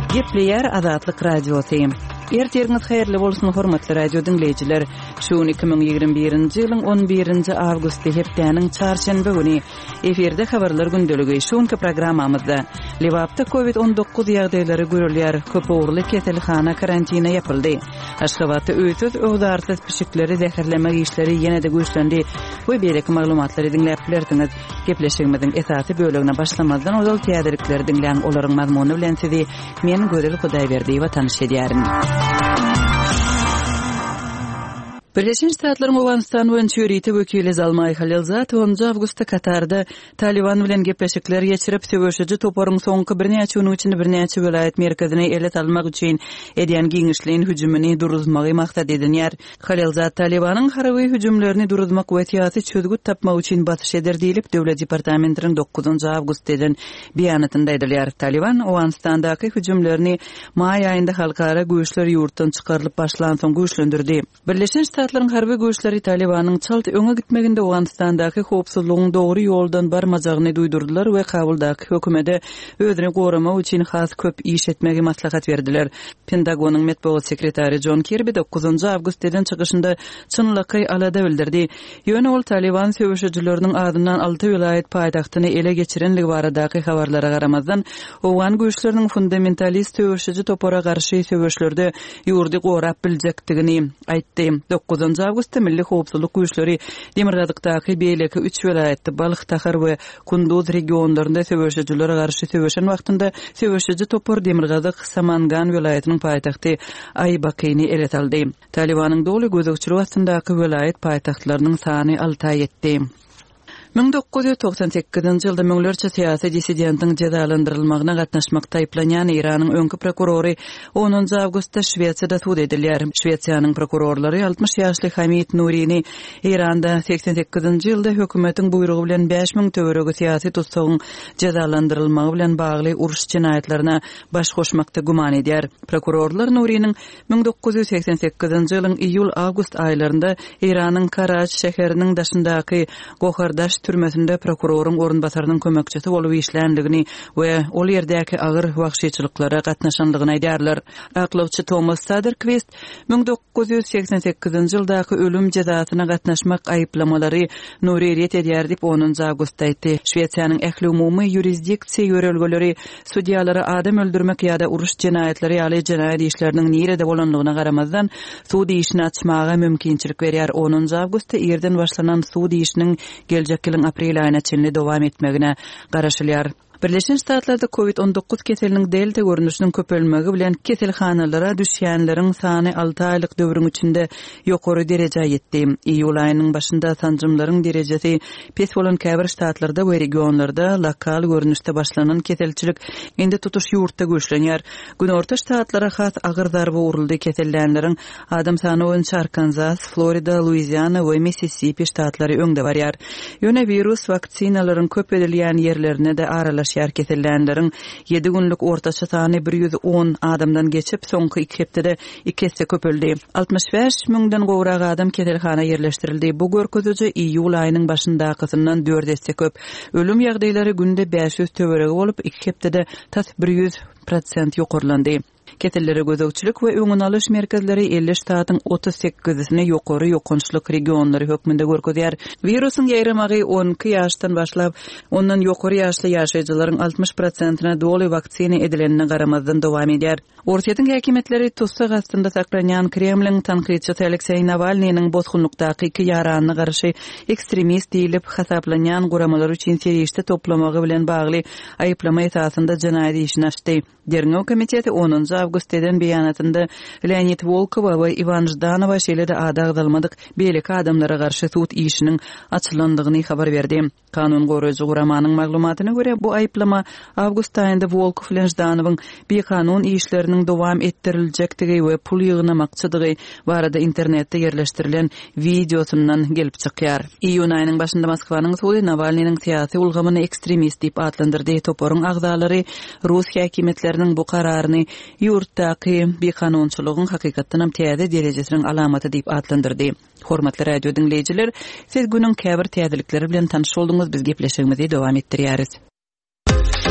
Gepleyer Azatlyk Radiosu. Erteriniz hayırlı bolsun hormatly radio dinleyijiler. Şu 2021-nji ýylyň 11-nji awgusty hepdeniň çarşembe güni eferde habarlar gündöligi şonky programmamyzda Liwapda COVID-19 ýagdaýlary görülýär. Köp ugurly keselhana karantina ýapyldy. Aşgabatda öýtüz öwdarsyz pişikleri zäherleme işleri ýene-de güýçlendi. Bu bereki maglumatlary dinläp bilerdiňiz. Gepleşigimiziň esasy bölügine başlamazdan ozal täzelikleri dinleýän olaryň mazmuny bilen sizi men Gödel Hudaýberdiýewa tanış edýärin. Birleşmiş Ştatlaryň Awganistan boýunça ýöriti wekili Zalmay Halilzat 10 awgustda Katarda Taliban bilen gepleşikler geçirip söwüşiji toparyň soňky birnäçe gün içinde birnäçe welaýat merkezine elet almak üçin edýän giňişliň hüjümini duruzmagy maksat edinýär. Halilzat Talibanyň haraby hüjümlerini duruzmak we syýasy çözgüt tapmak üçin batyş eder diýilip Döwlet departamentiniň 9 awgustdan beýanatynda edilýär. Taliban Awganistandaky hüjümlerini may aýynda halkara güýçler ýurtdan çykarylyp başlan soň güýçlendirdi. Birleşmiş Ştatlaryň harby güýçleri Talibanyň çalt öňe gitmeginde Awganistandaky howpsuzlygyň dogry ýoldan barmajagyny duýdurdylar we Kabuldaky hökümete özüni goramak üçin has köp iş etmegi maslahat berdiler. Pentagonyň medeniýet sekretary John Kirby 9 awgustdan çykyşynda çynlyky alada bildirdi. Ýöne ol Taliban söwüşçileriniň adyndan 6 welaýat paýtagtyny ele geçirenligi baradaky habarlara garamazdan Owan güýçleriniň fundamentalist söwüşçi topara garşy söwüşlerde ýurdy gorap biljekdigini aýtdy. 9 awgustda Milli Howpsuzlyk güýçleri Demirgadykdaky beýleki 3 welaýatda Balyk, Tahar we Kunduz regionlarynda söwüşçilere garşy söwüşen wagtynda söwüşçi topar Demirgadyk Samangan welaýatynyň paýtagty Aybakyny elet aldy. Talibanyň dogly gözükçüligi wagtyndaky welaýat paýtagtlarynyň sany 6 ýetdi. 1998-nji ýylda müňlerçe syýasy dissidentyň jazalandyrylmagyna gatnaşmakda aýplanýan Iranyň öňkü prokurory 10 awgustda Şweýçiýada suд edilýär. Şweýçiýanyň prokurorlary 60 ýaşly Hamid Nurini Iranda 88-nji ýylda hökümetiň buýrugy bilen 5000 töweregi syýasy tutsagyň jazalandyrylmagy bilen bagly uruş jinaýatlaryna baş goşmakda guman edýär. Prokurorlar Nuriniň 1988-nji ýylyň iýul-awgust aýlarynda Iranyň Karaj şäheriniň daşyndaky Gohardaş türmesinde prokurorun orunbasarynyň kömekçisi bolup işlendigini we ol ýerdäki agyr wagşyçylyklara gatnaşandygyny aýdýarlar. Aklawçy Thomas Saderquist 1988-nji ýyldaky ölüm jazasyna gatnaşmak aýyplamalary Nuriýet edýär diýip 10 awgustda aýtdy. Şweýçiýanyň ähli umumy ýurisdiksiýa ýörelgeleri sudiýalary adam öldürmek ýa-da uruş jinaýatlary ýaly jinaýat işleriniň nirede bolanlygyna garamazdan sudy işini açmaga mümkinçilik berýär. 10 awgustda ýerden başlanan sudy işiniň geljek ýylyň aprel aýyna çenli dowam etmegine garaşylýar. Birleşmiş Ştatlarda COVID-19 keseliniň delta görnüşiniň köpelmegi bilen keselhanalara düşýänleriň sany 6 aýlyk döwrüň içinde ýokary derejä ýetdi. Iýul aýynyň başynda sanjymlaryň derejesi pes bolan käbir ştatlarda we regionlarda lokal görnüşde başlanan keselçilik indi tutuş ýurtda güýçlenýär. Gün orta ştatlara has agyr darby uruldy. Kesellänleriň adam sany boýunça Arkansas, Florida, Louisiana we Mississippi ştatlary öňde barýar. Ýöne virus vaksinalaryň köp edilýän ýerlerine de aralaş kesellänleriň 7 günlük ortaça sany 110 adamdan geçip soňky 2 hepdede 2 hesse köpeldi. 65 müňden gowrak adam keselhana ýerleşdirildi. Bu görkezüji iýul aýynyň başyndakysyndan 4 hesse köp. Ölüm ýagdaýlary günde 500 töweregi bolup 2 hepdede tas 100% ýokarlandy. Ketellere gözükçülük we öňüň alyş merkezleri 50 ştatyň 38-sine ýokary ýokunçlyk regionlary hökmünde görkezýär. Virusyň ýaýramagy 12 ýaşdan başlap, ondan ýokary ýaşly ýaşaýjylaryň 60%-na doly vaksina edilenine garamazdan dowam edýär. Ortaýyň häkimetleri tutsa gastynda saklanýan Kremliň tanqidçisi Aleksey Navalnyň bozgunlukdaky 2 ýaranyna garşy ekstremist diýilip hasaplanýan guramalar üçin serişde toplamagy bilen bagly aýyplama esasynda jinaýat işini açdy. Derňew komiteti 10 awgustdan beýanatynda Leonid Volkov we Ivan Jdanova şeýle-de adagdalmadyk beýleki adamlara garşy suд işiniň açylandygyny habar berdi. Kanun goraýjy guramanyň maglumatyna görä bu aýyplama awgust aýynda Volkov bilen Jdanowyň bir kanun işleriniň dowam ettiriljekdigi we pul ýygnamakçydygy barada internetde ýerleşdirilen videosundan gelip çykýar. Iýun aýynyň başynda Moskwanyň sudy Navalnyň syýasy ulgamyny ekstremist diýip adlandyrdy. Toparyň agdalary Rus häkimetläriniň bu kararyny ýurtdaky bir kanunçylygyň hakykatdan hem täze derejesiniň alamaty diýip adlandyrdy. Hormatly radio dinleyijiler, siz günüň käbir täzelikleri bilen tanyş bolduňyz. Biz gepleşigimizi dowam etdirýäris.